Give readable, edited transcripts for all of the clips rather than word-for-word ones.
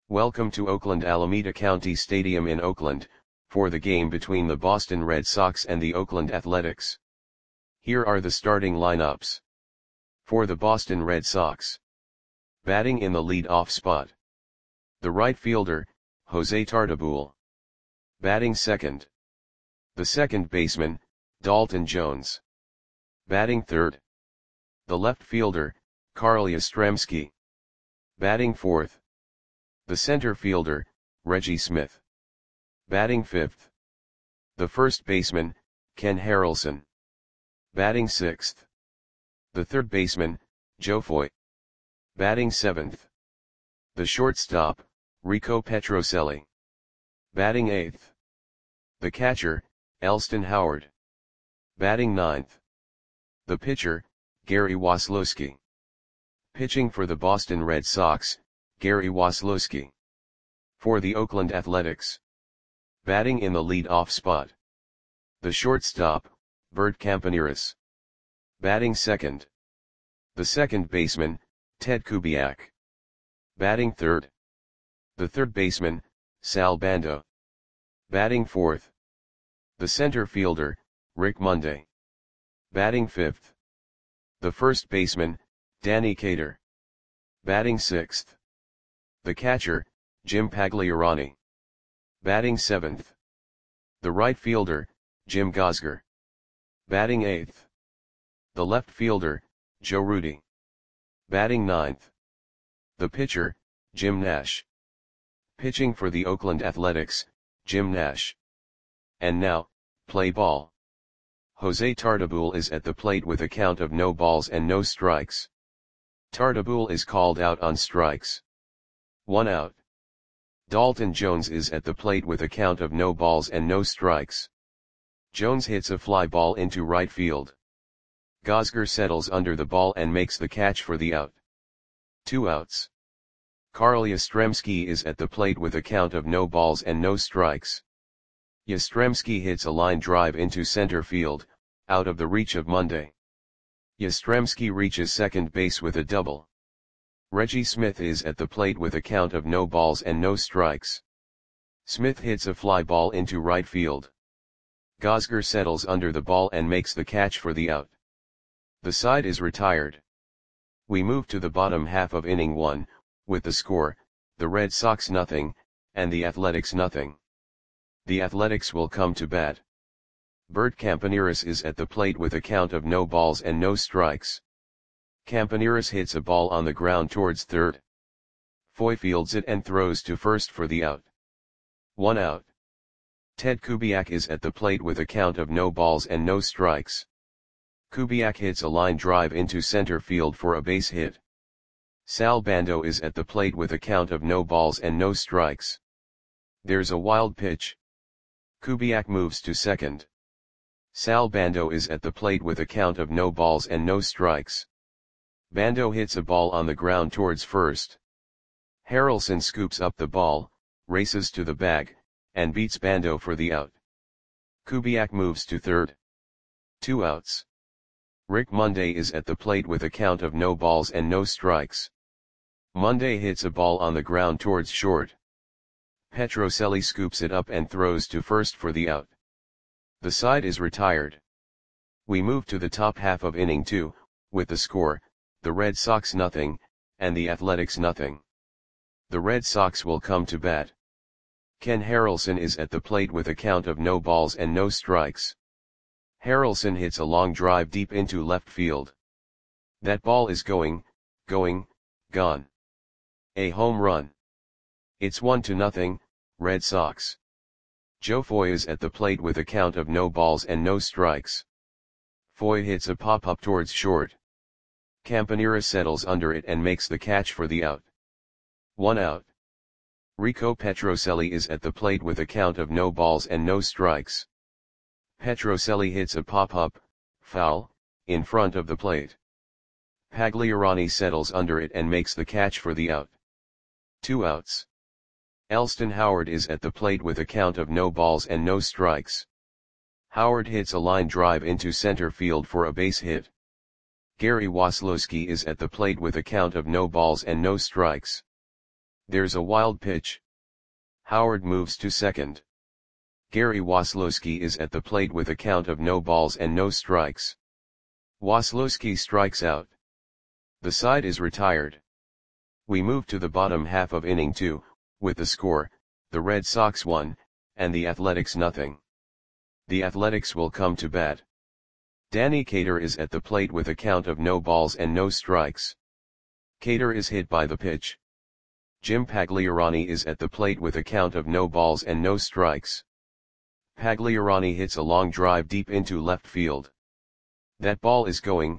Welcome to Oakland Alameda County Stadium in Oakland, for the game between the Boston Red Sox and the Oakland Athletics. Here are the starting lineups. For the Boston Red Sox. Batting in the lead-off spot. The right fielder, Jose Tartabull. Batting second. The second baseman, Dalton Jones. Batting third. The left fielder, Carl Yastrzemski. Batting fourth. The center fielder, Reggie Smith. Batting fifth. The first baseman, Ken Harrelson. Batting sixth. The third baseman, Joe Foy. Batting seventh. The shortstop, Rico Petrocelli. Batting eighth. The catcher, Elston Howard. Batting ninth. The pitcher, Gary Waslowski. Pitching for the Boston Red Sox, Gary Waslowski. For the Oakland Athletics. Batting in the lead-off spot. The shortstop, Bert Campaneris. Batting second. The second baseman, Ted Kubiak. Batting third. The third baseman, Sal Bando. Batting fourth. The center fielder, Rick Monday. Batting fifth. The first baseman, Danny Cater. Batting sixth. The catcher, Jim Pagliarani. Batting seventh. The right fielder, Jim Gosger. Batting eighth. The left fielder, Joe Rudi. Batting ninth. The pitcher, Jim Nash. Pitching for the Oakland Athletics, Jim Nash. And now, play ball. Jose Tartabull is at the plate with a count of no balls and no strikes. Tartabull is called out on strikes. 1 out. Dalton Jones is at the plate with a count of no balls and no strikes. Jones hits a fly ball into right field. Gosger settles under the ball and makes the catch for the out. 2 outs. Carl Yastrzemski is at the plate with a count of no balls and no strikes. Yastrzemski hits a line drive into center field, out of the reach of Monday. Yastrzemski reaches second base with a double. Reggie Smith is at the plate with a count of no balls and no strikes. Smith hits a fly ball into right field. Gosger settles under the ball and makes the catch for the out. The side is retired. We move to the bottom half of inning 1, with the score, the Red Sox 0, and the Athletics 0. The Athletics will come to bat. Bert Campaneris is at the plate with a count of no balls and no strikes. Campaneris hits a ball on the ground towards third. Foy fields it and throws to first for the out. 1 out. Ted Kubiak is at the plate with a count of no balls and no strikes. Kubiak hits a line drive into center field for a base hit. Sal Bando is at the plate with a count of no balls and no strikes. There's a wild pitch. Kubiak moves to second. Sal Bando is at the plate with a count of no balls and no strikes. Bando hits a ball on the ground towards first. Harrelson scoops up the ball, races to the bag, and beats Bando for the out. Kubiak moves to third. 2 outs. Rick Monday is at the plate with a count of no balls and no strikes. Monday hits a ball on the ground towards short. Petrocelli scoops it up and throws to first for the out. The side is retired. We move to the top half of inning 2, with the score, the Red Sox 0, and the Athletics 0. The Red Sox will come to bat. Ken Harrelson is at the plate with a count of no balls and no strikes. Harrelson hits a long drive deep into left field. That ball is gone. A home run. It's 1-0, Red Sox. Joe Foy is at the plate with a count of no balls and no strikes. Foy hits a pop-up towards short. Campaneris settles under it and makes the catch for the out. 1 out. Rico Petrocelli is at the plate with a count of no balls and no strikes. Petrocelli hits a pop-up, foul, in front of the plate. Pagliarani settles under it and makes the catch for the out. 2 outs. Elston Howard is at the plate with a count of no balls and no strikes. Howard hits a line drive into center field for a base hit. Gary Waslowski is at the plate with a count of no balls and no strikes. There's a wild pitch. Howard moves to second. Gary Waslowski is at the plate with a count of no balls and no strikes. Waslowski strikes out. The side is retired. We move to the bottom half of inning 2, with the score, the Red Sox 1, and the Athletics nothing. The Athletics will come to bat. Danny Cater is at the plate with a count of no balls and no strikes. Cater is hit by the pitch. Jim Pagliarani is at the plate with a count of no balls and no strikes. Pagliarani hits a long drive deep into left field. That ball is gone.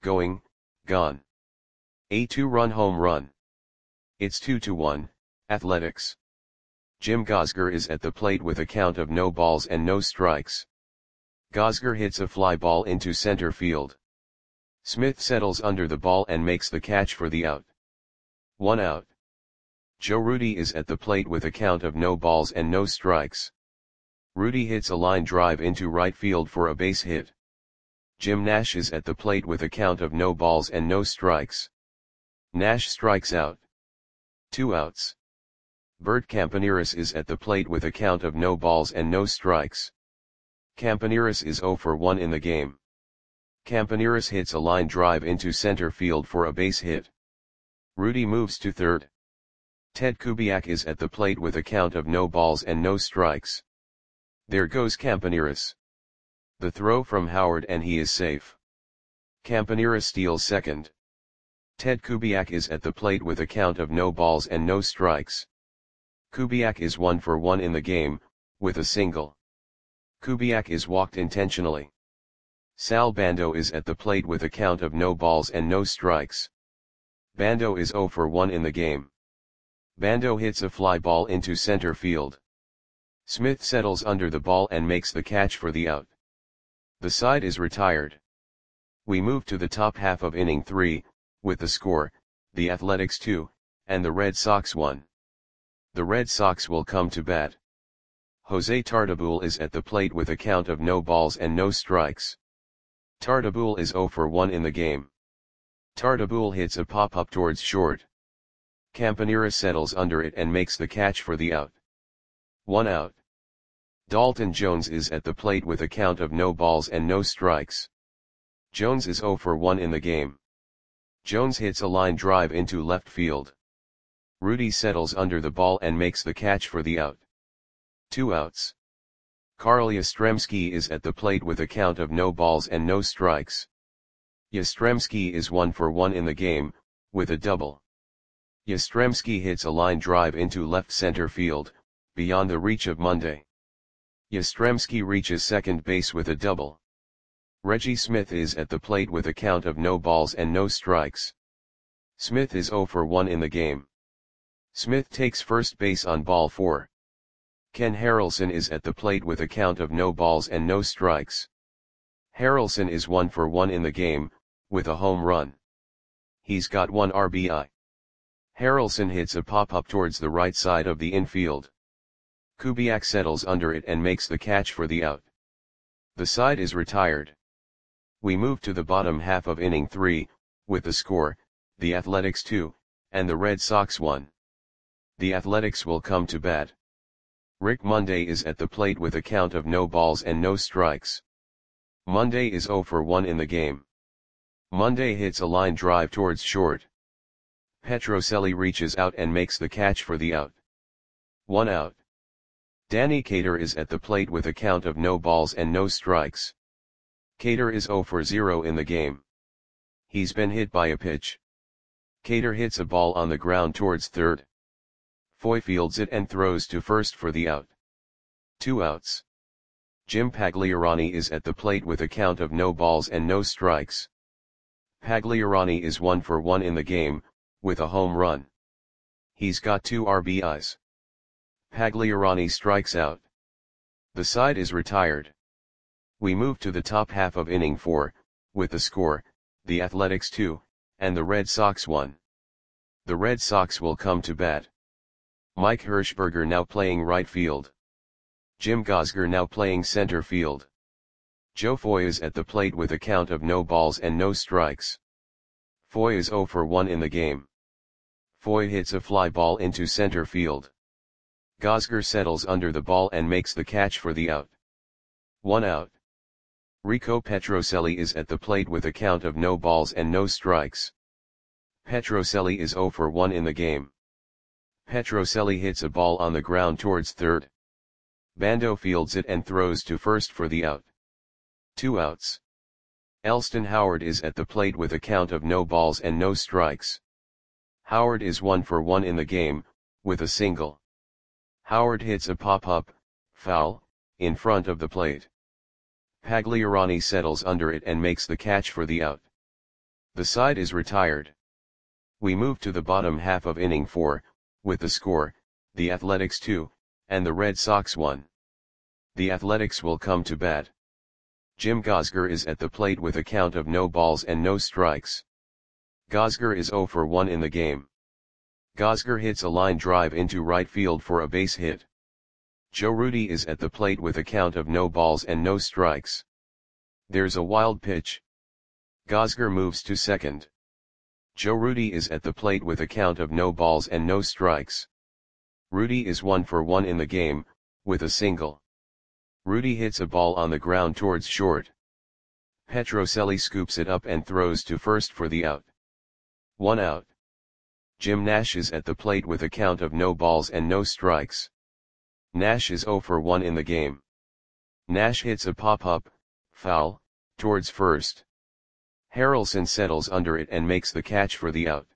A 2-run home run. It's 2-1, Athletics. Jim Gosger is at the plate with a count of no balls and no strikes. Gosger hits a fly ball into center field. Smith settles under the ball and makes the catch for the out. 1 out. Joe Rudi is at the plate with a count of no balls and no strikes. Rudi hits a line drive into right field for a base hit. Jim Nash is at the plate with a count of no balls and no strikes. Nash strikes out. 2 outs. Bert Campaneris is at the plate with a count of no balls and no strikes. Campaneris is 0 for 1 in the game. Campaneris hits a line drive into center field for a base hit. Rudi moves to third. Ted Kubiak is at the plate with a count of no balls and no strikes. There goes Campaneris. The throw from Howard and he is safe. Campaneris steals second. Ted Kubiak is at the plate with a count of no balls and no strikes. Kubiak is 1 for 1 in the game, with a single. Kubiak is walked intentionally. Sal Bando is at the plate with a count of no balls and no strikes. Bando is 0 for 1 in the game. Bando hits a fly ball into center field. Smith settles under the ball and makes the catch for the out. The side is retired. We move to the top half of inning 3, with the score, the Athletics 2, and the Red Sox 1. The Red Sox will come to bat. Jose Tartabull is at the plate with a count of no balls and no strikes. Tartabull is 0 for 1 in the game. Tartabull hits a pop-up towards short. Campaneris settles under it and makes the catch for the out. 1 out. Dalton Jones is at the plate with a count of no balls and no strikes. Jones is 0 for 1 in the game. Jones hits a line drive into left field. Rudi settles under the ball and makes the catch for the out. 2 outs. Carl Yastrzemski is at the plate with a count of no balls and no strikes. Yastrzemski is 1 for 1 in the game, with a double. Yastrzemski hits a line drive into left center field, beyond the reach of Monday. Yastrzemski reaches second base with a double. Reggie Smith is at the plate with a count of no balls and no strikes. Smith is 0 for 1 in the game. Smith takes first base on ball 4. Ken Harrelson is at the plate with a count of no balls and no strikes. Harrelson is 1 for 1 in the game, with a home run. He's got 1 RBI. Harrelson hits a pop-up towards the right side of the infield. Kubiak settles under it and makes the catch for the out. The side is retired. We move to the bottom half of inning 3, with the score, the Athletics 2, and the Red Sox 1. The Athletics will come to bat. Rick Monday is at the plate with a count of no balls and no strikes. Monday is 0 for 1 in the game. Monday hits a line drive towards short. Petrocelli reaches out and makes the catch for the out. 1 out. Danny Cater is at the plate with a count of no balls and no strikes. Cater is 0 for 0 in the game. He's been hit by a pitch. Cater hits a ball on the ground towards third. Foy fields it and throws to first for the out. 2 outs. Jim Pagliarani is at the plate with a count of no balls and no strikes. Pagliarani is 1 for 1 in the game, with a home run. He's got 2 RBIs. Pagliarani strikes out. The side is retired. We move to the top half of inning 4, with the score, the Athletics 2, and the Red Sox 1. The Red Sox will come to bat. Mike Hirschberger now playing right field. Jim Gosger now playing center field. Joe Foy is at the plate with a count of no balls and no strikes. Foy is 0 for 1 in the game. Foy hits a fly ball into center field. Gosger settles under the ball and makes the catch for the out. 1 out. Rico Petrocelli is at the plate with a count of no balls and no strikes. Petrocelli is 0 for 1 in the game. Petrocelli hits a ball on the ground towards third. Bando fields it and throws to first for the out. 2 outs. Elston Howard is at the plate with a count of no balls and no strikes. Howard is 1 for 1 in the game, with a single. Howard hits a pop-up, foul, in front of the plate. Pagliarani settles under it and makes the catch for the out. The side is retired. We move to the bottom half of inning 4, with the score, the Athletics 2, and the Red Sox 1. The Athletics will come to bat. Jim Gosger is at the plate with a count of no balls and no strikes. Gosger is 0 for 1 in the game. Gosger hits a line drive into right field for a base hit. Joe Rudi is at the plate with a count of no balls and no strikes. There's a wild pitch. Gosger moves to second. Joe Rudi is at the plate with a count of no balls and no strikes. Rudi is 1 for 1 in the game, with a single. Rudi hits a ball on the ground towards short. Petrocelli scoops it up and throws to first for the out. 1 out. Jim Nash is at the plate with a count of no balls and no strikes. Nash is 0 for 1 in the game. Nash hits a pop-up, foul, towards first. Harrelson settles under it and makes the catch for the out.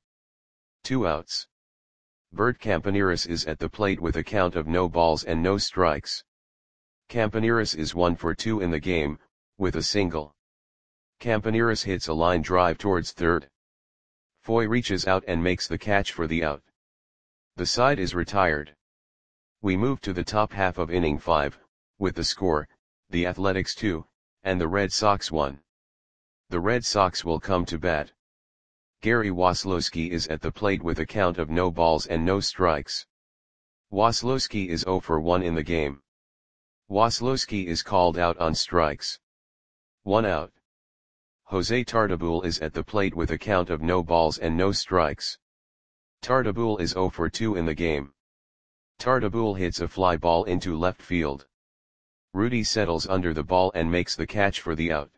2 outs. Bert Campaneris is at the plate with a count of no balls and no strikes. Campaneris is 1 for 2 in the game, with a single. Campaneris hits a line drive towards third. Foy reaches out and makes the catch for the out. The side is retired. We move to the top half of inning 5, with the score, the Athletics 2, and the Red Sox 1. The Red Sox will come to bat. Gary Waslowski is at the plate with a count of no balls and no strikes. Waslowski is 0 for 1 in the game. Waslowski is called out on strikes. 1 out. Jose Tartabull is at the plate with a count of no balls and no strikes. Tartabull is 0 for 2 in the game. Tartabull hits a fly ball into left field. Rudi settles under the ball and makes the catch for the out.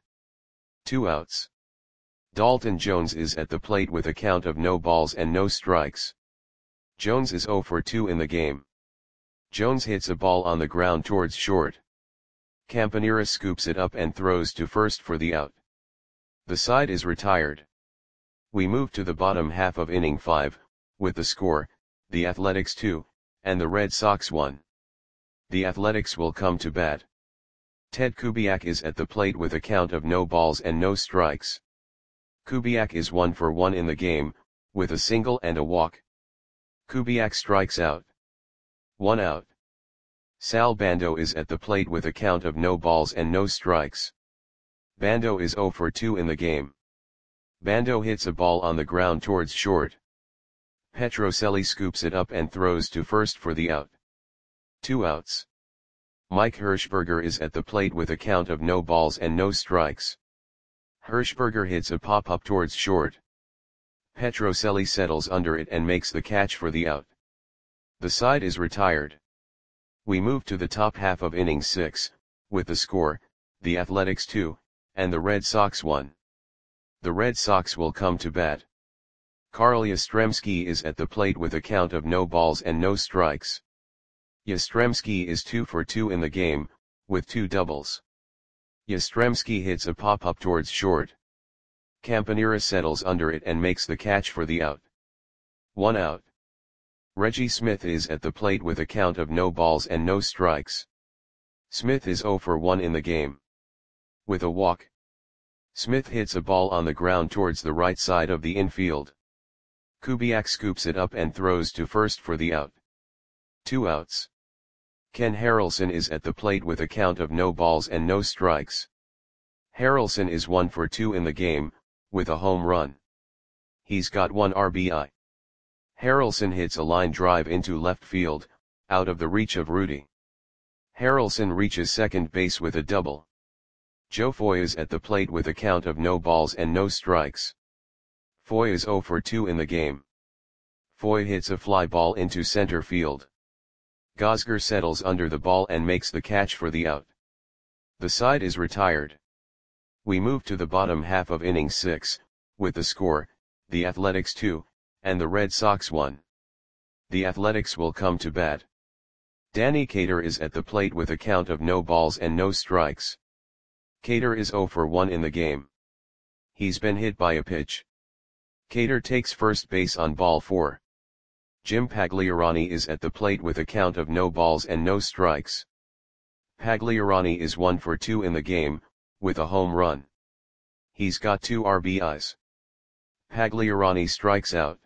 2 outs. Dalton Jones is at the plate with a count of no balls and no strikes. Jones is 0 for 2 in the game. Jones hits a ball on the ground towards short. Campaneris scoops it up and throws to first for the out. The side is retired. We move to the bottom half of inning 5, with the score, the Athletics 2, and the Red Sox 1. The Athletics will come to bat. Ted Kubiak is at the plate with a count of no balls and no strikes. Kubiak is 1 for 1 in the game, with a single and a walk. Kubiak strikes out. 1 out. Sal Bando is at the plate with a count of no balls and no strikes. Bando is 0 for 2 in the game. Bando hits a ball on the ground towards short. Petrocelli scoops it up and throws to first for the out. 2 outs. Mike Hirschberger is at the plate with a count of no balls and no strikes. Hirschberger hits a pop-up towards short. Petrocelli settles under it and makes the catch for the out. The side is retired. We move to the top half of inning 6, with the score, the Athletics 2, and the Red Sox 1. The Red Sox will come to bat. Carl Yastrzemski is at the plate with a count of no balls and no strikes. Yastrzemski is 2 for 2 in the game, with 2 doubles. Yastrzemski hits a pop-up towards short. Campaneris settles under it and makes the catch for the out. 1 out. Reggie Smith is at the plate with a count of no balls and no strikes. Smith is 0 for 1 in the game. With a walk. Smith hits a ball on the ground towards the right side of the infield. Kubiak scoops it up and throws to first for the out. 2 outs. Ken Harrelson is at the plate with a count of no balls and no strikes. Harrelson is 1 for 2 in the game, with a home run. He's got 1 RBI. Harrelson hits a line drive into left field, out of the reach of Rudi. Harrelson reaches second base with a double. Joe Foy is at the plate with a count of no balls and no strikes. Foy is 0 for 2 in the game. Foy hits a fly ball into center field. Gosger settles under the ball and makes the catch for the out. The side is retired. We move to the bottom half of inning 6, with the score, the Athletics 2, and the Red Sox 1. The Athletics will come to bat. Danny Cater is at the plate with a count of no balls and no strikes. Cater is 0 for 1 in the game. He's been hit by a pitch. Cater takes first base on ball 4. Jim Pagliarani is at the plate with a count of no balls and no strikes. Pagliarani is 1 for 2 in the game, with a home run. He's got 2 RBIs. Pagliarani strikes out.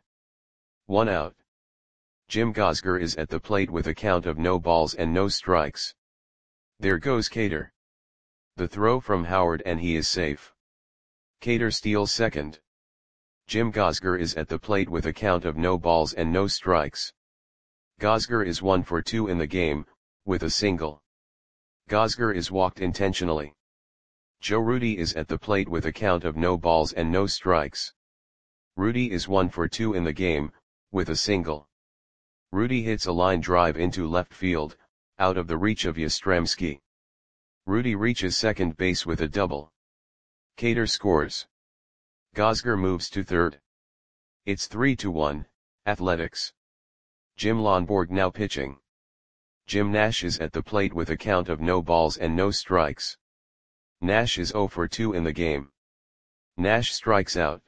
1 out. Jim Gosger is at the plate with a count of no balls and no strikes. There goes Cater. The throw from Howard and he is safe. Cater steals second. Jim Gosger is at the plate with a count of no balls and no strikes. Gosger is 1 for 2 in the game, with a single. Gosger is walked intentionally. Joe Rudi is at the plate with a count of no balls and no strikes. Rudi is 1 for 2 in the game, with a single. Rudi hits a line drive into left field, out of the reach of Yastrzemski. Rudi reaches second base with a double. Cater scores. Gosger moves to third. It's 3-1, Athletics. Jim Lonborg now pitching. Jim Nash is at the plate with a count of no balls and no strikes. Nash is 0 for 2 in the game. Nash strikes out.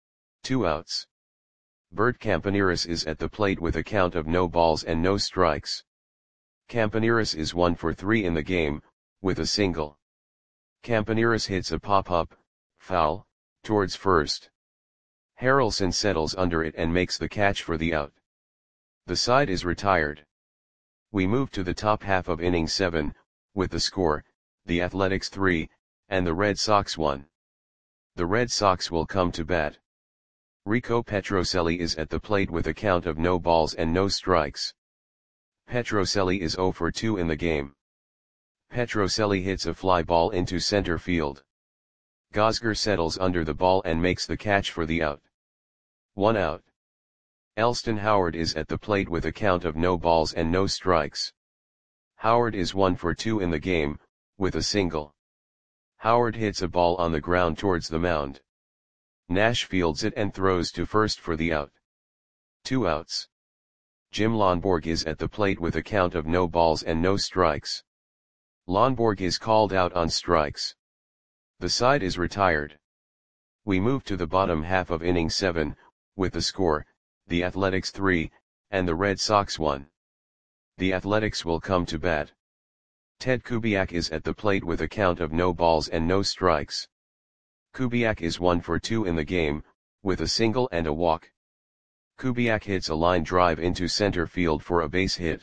2 outs. Bert Campaneris is at the plate with a count of no balls and no strikes. Campaneris is 1 for 3 in the game, with a single. Campaneris hits a pop-up, foul, towards first. Harrelson settles under it and makes the catch for the out. The side is retired. We move to the top half of inning 7, with the score, the Athletics 3, and the Red Sox 1. The Red Sox will come to bat. Rico Petrocelli is at the plate with a count of no balls and no strikes. Petrocelli is 0 for 2 in the game. Petrocelli hits a fly ball into center field. Gosger settles under the ball and makes the catch for the out. 1 out. Elston Howard is at the plate with a count of no balls and no strikes. Howard is 1 for 2 in the game, with a single. Howard hits a ball on the ground towards the mound. Nash fields it and throws to first for the out. 2 outs. Jim Lonborg is at the plate with a count of no balls and no strikes. Lonborg is called out on strikes. The side is retired. We move to the bottom half of inning 7, with the score, the Athletics 3, and the Red Sox 1. The Athletics will come to bat. Ted Kubiak is at the plate with a count of no balls and no strikes. Kubiak is 1 for 2 in the game, with a single and a walk. Kubiak hits a line drive into center field for a base hit.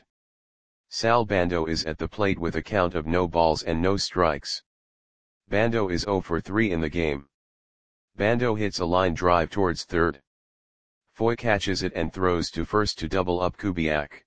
Sal Bando is at the plate with a count of no balls and no strikes. Bando is 0 for 3 in the game. Bando hits a line drive towards third. Foy catches it and throws to first to double up Kubiak.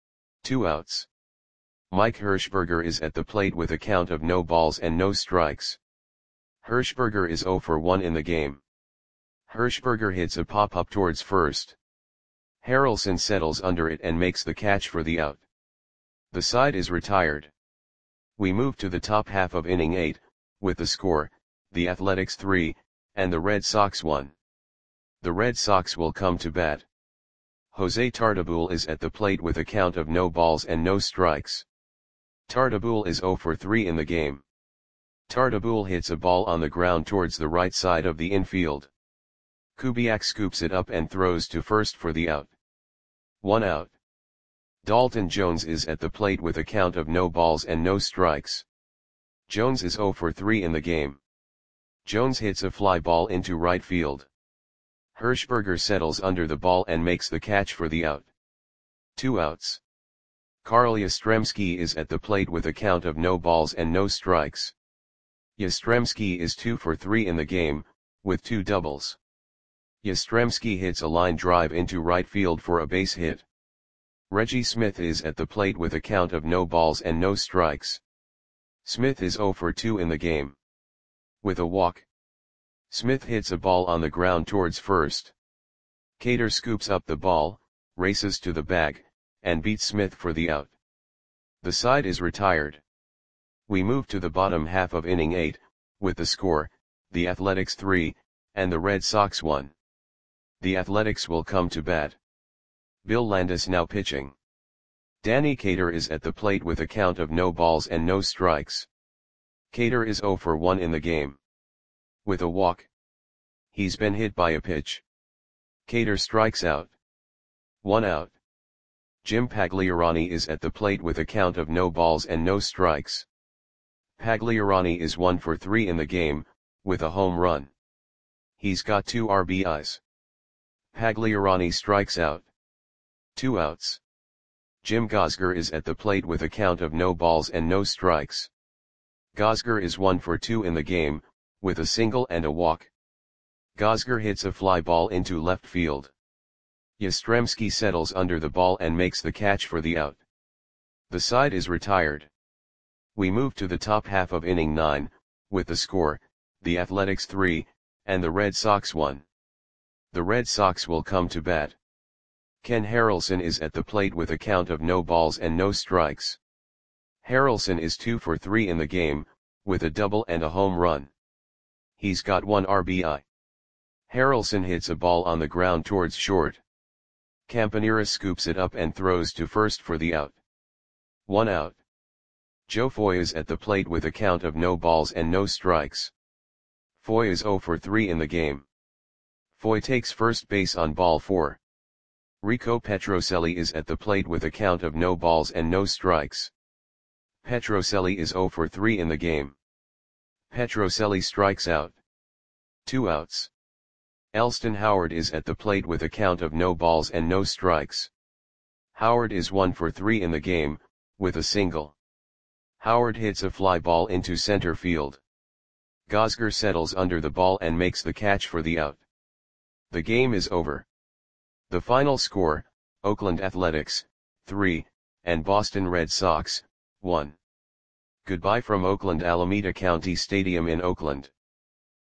2 outs. Mike Hirschberger is at the plate with a count of no balls and no strikes. Hirschberger is 0 for 1 in the game. Hirschberger hits a pop-up towards first. Harrelson settles under it and makes the catch for the out. The side is retired. We move to the top half of inning 8, with the score, the Athletics 3, and the Red Sox 1. The Red Sox will come to bat. Jose Tartabull is at the plate with a count of no balls and no strikes. Tartabull is 0 for 3 in the game. Tartabull hits a ball on the ground towards the right side of the infield. Kubiak scoops it up and throws to first for the out. 1 out. Dalton Jones is at the plate with a count of no balls and no strikes. Jones is 0 for 3 in the game. Jones hits a fly ball into right field. Hirschberger settles under the ball and makes the catch for the out. 2 outs. Carl Yastrzemski is at the plate with a count of no balls and no strikes. Yastrzemski is 2 for 3 in the game, with 2 doubles. Yastrzemski hits a line drive into right field for a base hit. Reggie Smith is at the plate with a count of no balls and no strikes. Smith is 0 for 2 in the game. With a walk. Smith hits a ball on the ground towards first. Cater scoops up the ball, races to the bag, and beats Smith for the out. The side is retired. We move to the bottom half of inning 8, with the score, the Athletics 3, and the Red Sox 1. The Athletics will come to bat. Bill Landis now pitching. Danny Cater is at the plate with a count of no balls and no strikes. Cater is 0 for 1 in the game. With a walk. He's been hit by a pitch. Cater strikes out. 1 out. Jim Pagliarani is at the plate with a count of no balls and no strikes. Pagliarani is 1 for 3 in the game, with a home run. He's got 2 RBIs. Pagliarani strikes out. 2 outs. Jim Gosger is at the plate with a count of no balls and no strikes. Gosger is 1 for 2 in the game, with a single and a walk. Gosger hits a fly ball into left field. Yastrzemski settles under the ball and makes the catch for the out. The side is retired. We move to the top half of inning 9, with the score, the Athletics 3, and the Red Sox 1. The Red Sox will come to bat. Ken Harrelson is at the plate with a count of no balls and no strikes. Harrelson is 2 for 3 in the game, with a double and a home run. He's got 1 RBI. Harrelson hits a ball on the ground towards short. Campanera scoops it up and throws to first for the out. 1 out. Joe Foy is at the plate with a count of no balls and no strikes. Foy is 0 for 3 in the game. Foy takes first base on ball 4. Rico Petrocelli is at the plate with a count of no balls and no strikes. Petrocelli is 0 for 3 in the game. Petrocelli strikes out. 2 outs. Elston Howard is at the plate with a count of no balls and no strikes. Howard is 1 for 3 in the game, with a single. Howard hits a fly ball into center field. Gosger settles under the ball and makes the catch for the out. The game is over. The final score, Oakland Athletics, 3, and Boston Red Sox, 1. Goodbye from Oakland Alameda County Stadium in Oakland.